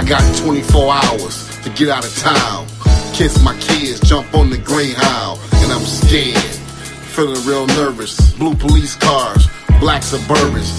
I got 24 hours to get out of town. Kiss my kids, jump on the Greyhound, and I'm scared, feeling real nervous. Blue police cars, black Suburbans,